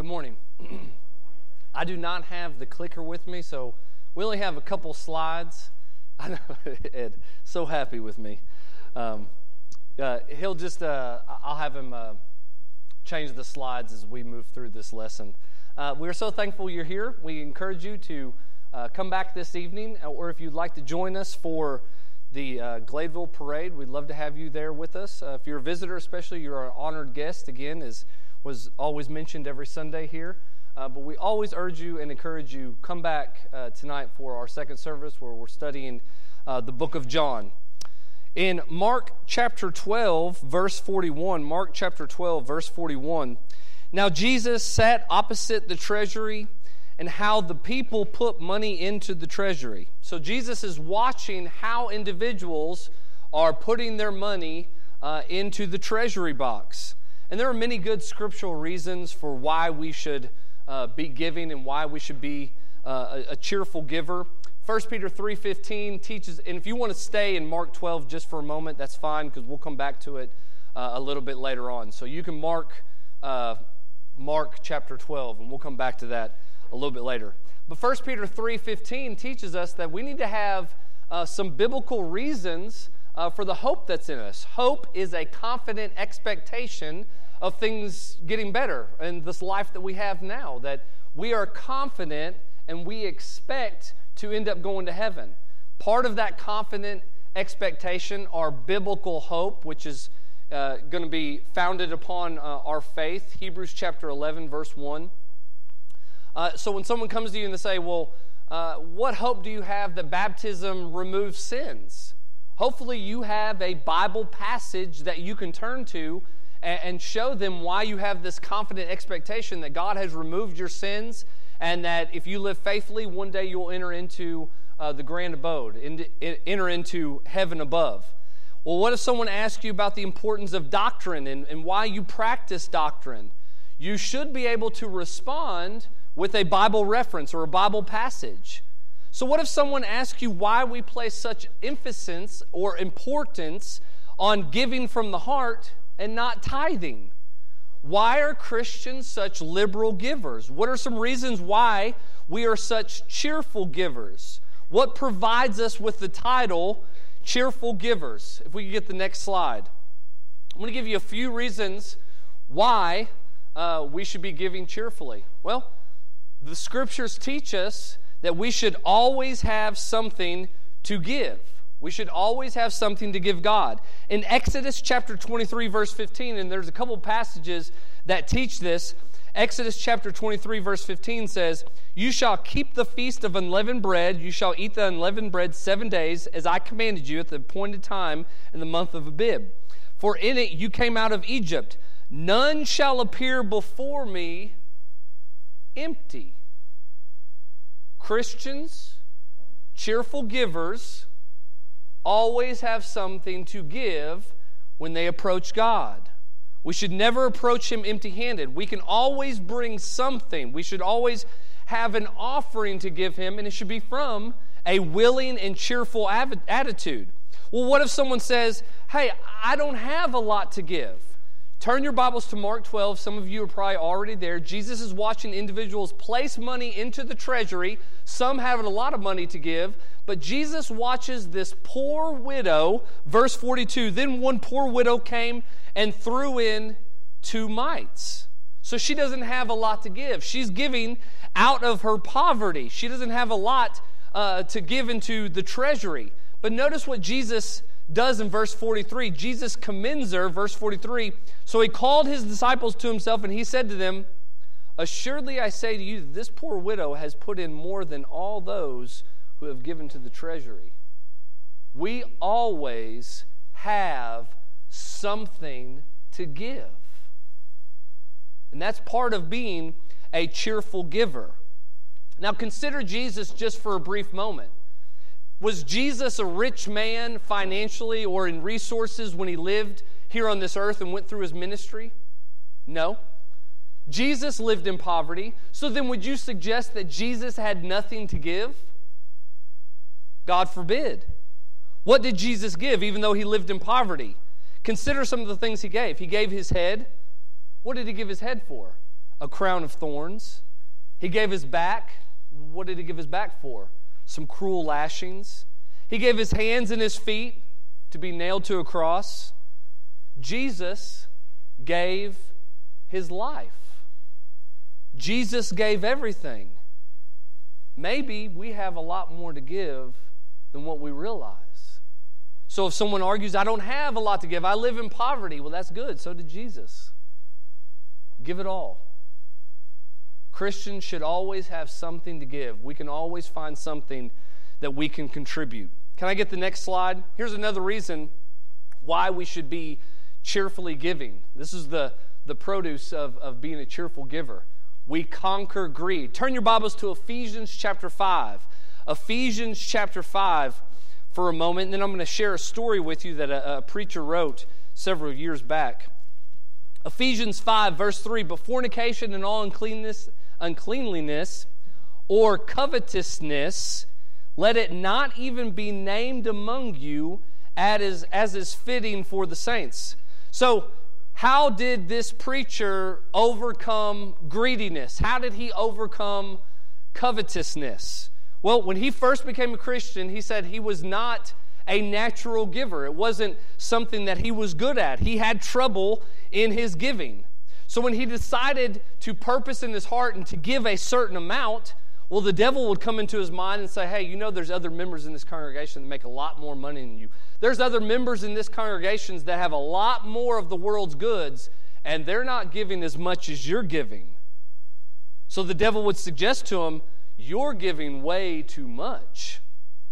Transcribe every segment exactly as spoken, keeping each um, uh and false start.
Good morning. I do not have the clicker with me, so we only have a couple slides. I know Ed, so happy with me. Um, uh, he'll just, uh, I'll have him uh, change the slides as we move through this lesson. Uh, we're so thankful you're here. We encourage you to uh, come back this evening, or if you'd like to join us for the uh, Gladeville Parade, we'd love to have you there with us. Uh, if you're a visitor, especially, you're an honored guest, again, as was always mentioned every Sunday here. Uh, but we always urge you and encourage you, come back uh, tonight for our second service where we're studying uh, the book of John. In Mark chapter twelve, verse forty-one, Mark chapter twelve, verse forty-one, now Jesus sat opposite the treasury and how the people put money into the treasury. So Jesus is watching how individuals are putting their money uh, into the treasury box. And there are many good scriptural reasons for why we should uh, be giving and why we should be uh, a, a cheerful giver. First Peter three fifteen teaches, and if you want to stay in Mark twelve just for a moment, that's fine, because we'll come back to it uh, a little bit later on. So you can mark uh, Mark chapter twelve, and we'll come back to that a little bit later. But First Peter three fifteen teaches us that we need to have uh, some biblical reasons uh, for the hope that's in us. Hope is a confident expectation of things getting better in this life that we have now, that we are confident and we expect to end up going to heaven. Part of that confident expectation are biblical hope, which is uh, going to be founded upon uh, our faith. Hebrews chapter eleven, verse one. Uh, so when someone comes to you and they say, well, uh, what hope do you have that baptism removes sins? Hopefully you have a Bible passage that you can turn to and show them why you have this confident expectation that God has removed your sins and that if you live faithfully, one day you'll enter into uh, the grand abode, in, in, enter into heaven above. Well, what if someone asks you about the importance of doctrine and, and why you practice doctrine? You should be able to respond with a Bible reference or a Bible passage. So what if someone asks you why we place such emphasis or importance on giving from the heart and not tithing? Why are Christians such liberal givers? What are some reasons why we are such cheerful givers? What provides us with the title cheerful givers? If we could get the next slide. I'm going to give you a few reasons why uh, we should be giving cheerfully. Well, the scriptures teach us that we should always have something to give. We should always have something to give God. In Exodus chapter twenty-three, verse fifteen, and there's a couple passages that teach this. Exodus chapter twenty-three, verse fifteen says, you shall keep the feast of unleavened bread. You shall eat the unleavened bread seven days, as I commanded you at the appointed time in the month of Abib. For in it you came out of Egypt. None shall appear before me empty. Christians, cheerful givers, always have something to give when they approach God. We should never approach Him empty-handed. We can always bring something. We should always have an offering to give Him, and it should be from a willing and cheerful av- attitude. Well, what if someone says, hey, I don't have a lot to give? Turn your Bibles to Mark twelve. Some of you are probably already there. Jesus is watching individuals place money into the treasury. Some have a lot of money to give. But Jesus watches this poor widow, verse forty-two, then one poor widow came and threw in two mites. So she doesn't have a lot to give. She's giving out of her poverty. She doesn't have a lot uh, to give into the treasury. But notice what Jesus does in verse forty-three. Jesus commends her, verse forty-three. So he called his disciples to himself and he said to them, assuredly I say to you that this poor widow has put in more than all those who have given to the treasury. We always have something to give. And that's part of being a cheerful giver. Now consider Jesus just for a brief moment. Was Jesus a rich man financially or in resources when he lived here on this earth and went through his ministry? No. Jesus lived in poverty. So then would you suggest that Jesus had nothing to give? God forbid. What did Jesus give even though he lived in poverty? Consider some of the things he gave. He gave his head. What did he give his head for? a crown of thorns. He gave his back. What did he give his back for? Some cruel lashings. He gave his hands and his feet to be nailed to a cross. Jesus gave his life. Jesus gave everything. Maybe we have a lot more to give than what we realize. So if someone argues, I don't have a lot to give, I live in poverty, well, that's good. So did Jesus. Give it all. Christians should always have something to give. We can always find something that we can contribute. Can I get the next slide? Here's another reason why we should be cheerfully giving. This is the, the produce of, of being a cheerful giver. We conquer greed. Turn your Bibles to Ephesians chapter five. Ephesians chapter five for a moment, and then I'm going to share a story with you that a, a preacher wrote several years back. Ephesians five, verse three, but fornication and all uncleanness, uncleanliness or covetousness, let it not even be named among you as is, as is fitting for the saints. So, how did this preacher overcome greediness? How did he overcome covetousness? Well, when he first became a Christian, he said he was not a natural giver. It wasn't something that he was good at. He had trouble in his giving. So when he decided to purpose in his heart and to give a certain amount, well, the devil would come into his mind and say, hey, you know there's other members in this congregation that make a lot more money than you. There's other members in this congregation that have a lot more of the world's goods, and they're not giving as much as you're giving. So the devil would suggest to him, you're giving way too much.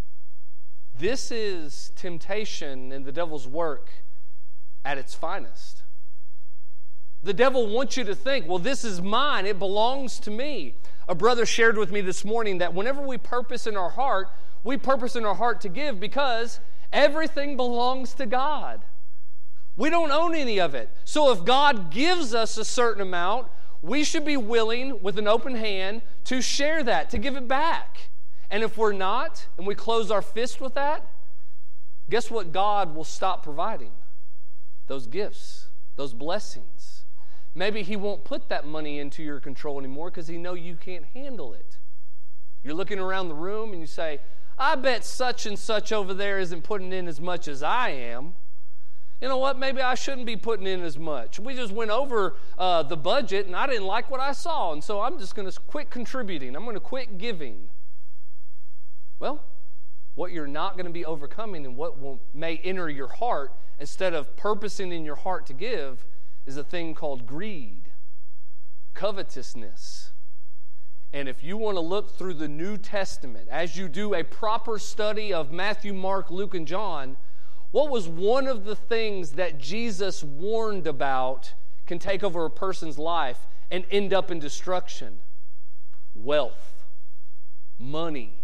This is temptation and the devil's work at its finest. The devil wants you to think, well, this is mine. It belongs to me. A brother shared with me this morning that whenever we purpose in our heart, we purpose in our heart to give because everything belongs to God. We don't own any of it. So if God gives us a certain amount, we should be willing, with an open hand, to share that, to give it back. And if we're not, and we close our fist with that, guess what God will stop providing? Those gifts, those blessings. Maybe He won't put that money into your control anymore because He knows you can't handle it. You're looking around the room and you say, I bet such and such over there isn't putting in as much as I am. You know what? Maybe I shouldn't be putting in as much. We just went over uh, the budget and I didn't like what I saw, and so I'm just going to quit contributing. I'm going to quit giving. Well, what you're not going to be overcoming and what will, may enter your heart instead of purposing in your heart to give is a thing called greed, covetousness. And if you want to look through the New Testament, as you do a proper study of Matthew, Mark, Luke, and John, what was one of the things that Jesus warned about can take over a person's life and end up in destruction? Wealth, money,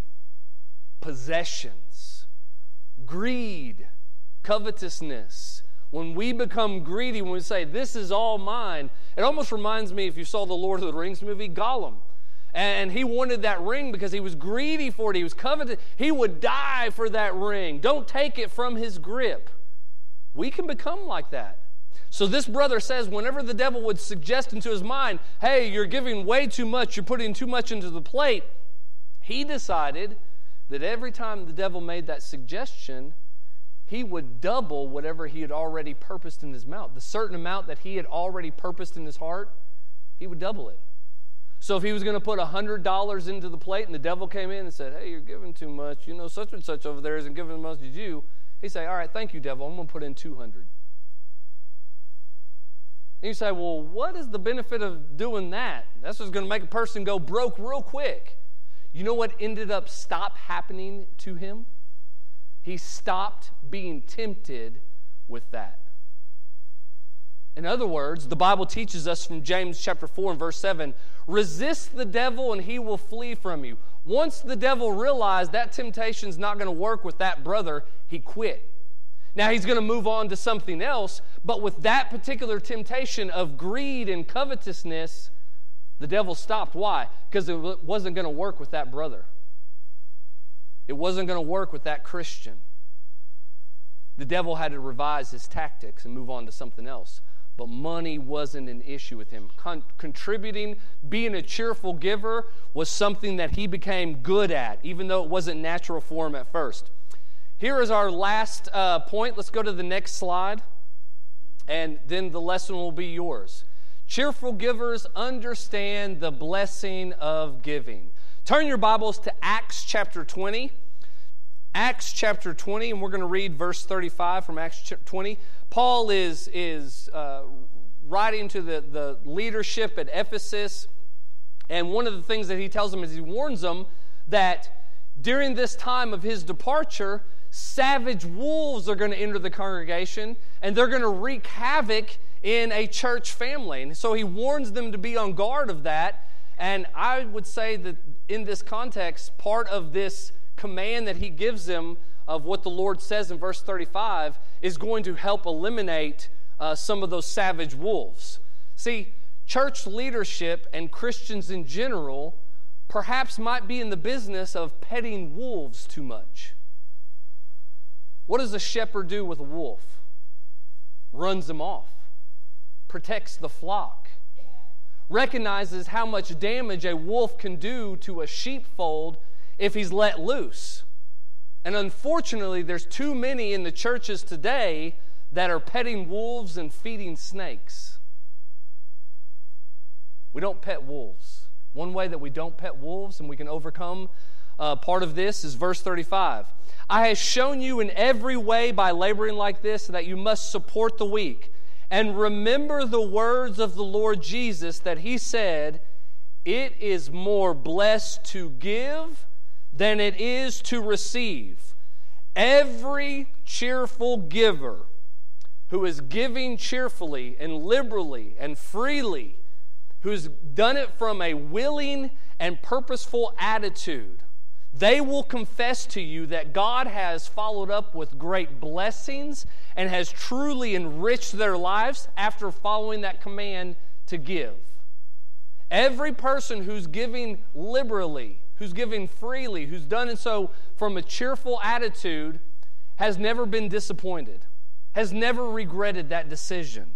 possessions, greed, covetousness. When we become greedy, when we say, this is all mine, it almost reminds me, if you saw the Lord of the Rings movie, Gollum. And he wanted that ring because he was greedy for it. He was coveted. He would die for that ring. Don't take it from his grip. We can become like that. So this brother says whenever the devil would suggest into his mind, hey, you're giving way too much, you're putting too much into the plate, he decided that every time the devil made that suggestion, he would double whatever he had already purposed in his mouth. The certain amount that he had already purposed in his heart, he would double it. So if he was going to put one hundred dollars into the plate and the devil came in and said, hey, you're giving too much. You know, such and such over there isn't giving as much as you. He'd say, all right, thank you, devil. I'm going to put in two hundred dollars. And you say, well, what is the benefit of doing that? That's just going to make a person go broke real quick. You know what ended up stop happening to him? He stopped being tempted with that. In other words, the Bible teaches us from James chapter four and verse seven, resist the devil and he will flee from you. Once the devil realized that temptation's not going to work with that brother, he quit. Now he's going to move on to something else, but with that particular temptation of greed and covetousness, the devil stopped. Why? Because it wasn't going to work with that brother. It wasn't going to work with that Christian. The devil had to revise his tactics and move on to something else. but money wasn't an issue with him. Con- contributing, being a cheerful giver was something that he became good at, even though it wasn't natural for him at first. Here is our last uh, point. Let's go to the next slide, and then the lesson will be yours. Cheerful givers understand the blessing of giving. Turn your Bibles to Acts chapter twenty. Acts chapter twenty, and we're going to read verse thirty-five from Acts twenty. Paul is, is uh, writing to the, the leadership at Ephesus, and one of the things that he tells them is he warns them that during this time of his departure, savage wolves are going to enter the congregation, and they're going to wreak havoc in a church family. And so he warns them to be on guard of that. And I would say that in this context, part of this command that he gives them of what the Lord says in verse thirty-five is going to help eliminate uh, some of those savage wolves. See, church leadership and Christians in general perhaps might be in the business of petting wolves too much. What does a shepherd do with a wolf? Runs him off, protects the flock, recognizes how much damage a wolf can do to a sheepfold if he's let loose. And unfortunately, there's too many in the churches today that are petting wolves and feeding snakes. We don't pet wolves. One way that we don't pet wolves and we can overcome uh, part of this is verse thirty-five. I have shown you in every way by laboring like this that you must support the weak. And remember the words of the Lord Jesus that he said, it is more blessed to give than it is to receive. Every cheerful giver who is giving cheerfully and liberally and freely, who's done it from a willing and purposeful attitude, they will confess to you that God has followed up with great blessings and has truly enriched their lives after following that command to give. Every person who's giving liberally, who's giving freely, who's done it so from a cheerful attitude, has never been disappointed, has never regretted that decision.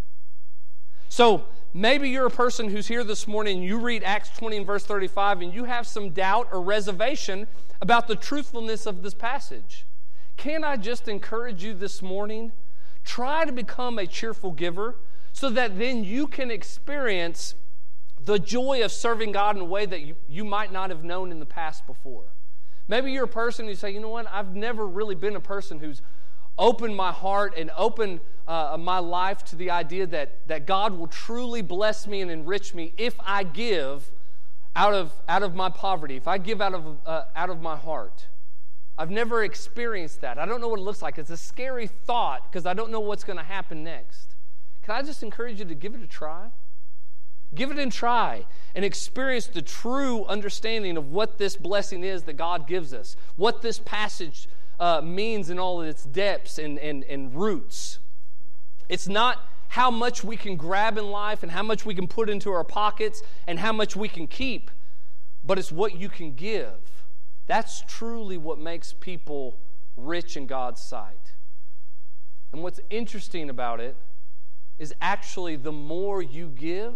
So maybe you're a person who's here this morning and you read Acts twenty and verse thirty-five and you have some doubt or reservation about the truthfulness of this passage. Can I just encourage you this morning? Try to become a cheerful giver so that then you can experience the joy of serving God in a way that you, you might not have known in the past before. Maybe you're a person who say, you know what, I've never really been a person who's opened my heart and opened uh, my life to the idea that, that God will truly bless me and enrich me if I give out of, out of my poverty, if I give out of, uh, out of my heart. I've never experienced that. I don't know what it looks like. It's a scary thought because I don't know what's going to happen next. Can I just encourage you to give it a try? Give it a try and experience the true understanding of what this blessing is that God gives us, what this passage uh, means in all of its depths and, and, and roots. It's not how much we can grab in life and how much we can put into our pockets and how much we can keep, but it's what you can give. That's truly what makes people rich in God's sight. And what's interesting about it is actually the more you give,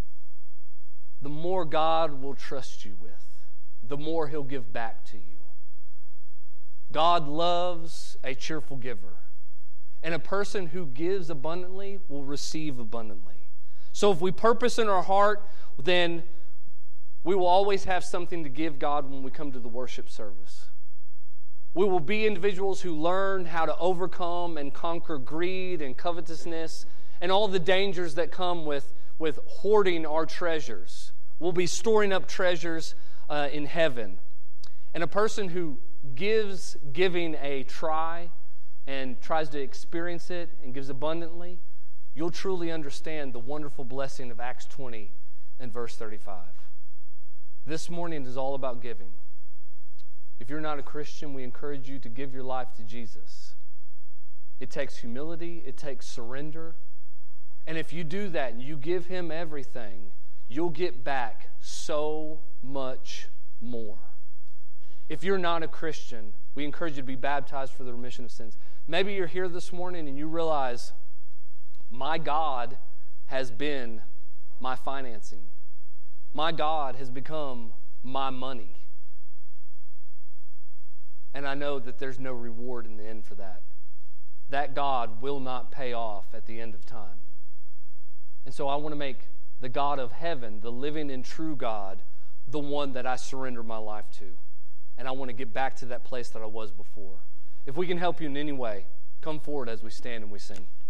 the more God will trust you with, the more He'll give back to you. God loves a cheerful giver, and a person who gives abundantly will receive abundantly. So if we purpose in our heart, then we will always have something to give God when we come to the worship service. We will be individuals who learn how to overcome and conquer greed and covetousness and all the dangers that come with, with hoarding our treasures. We'll be storing up treasures uh, in heaven. And a person who gives giving a try and tries to experience it and gives abundantly, you'll truly understand the wonderful blessing of Acts twenty and verse thirty-five. This morning is all about giving. If you're not a Christian, we encourage you to give your life to Jesus. It takes humility, it takes surrender. And if you do that and you give Him everything, you'll get back so much more. If you're not a Christian, we encourage you to be baptized for the remission of sins. Maybe you're here this morning and you realize, my God has been my financing. My God has become my money. And I know that there's no reward in the end for that. That God will not pay off at the end of time. And so I want to make the God of heaven, the living and true God, the one that I surrender my life to. And I want to get back to that place that I was before. If we can help you in any way, come forward as we stand and we sing.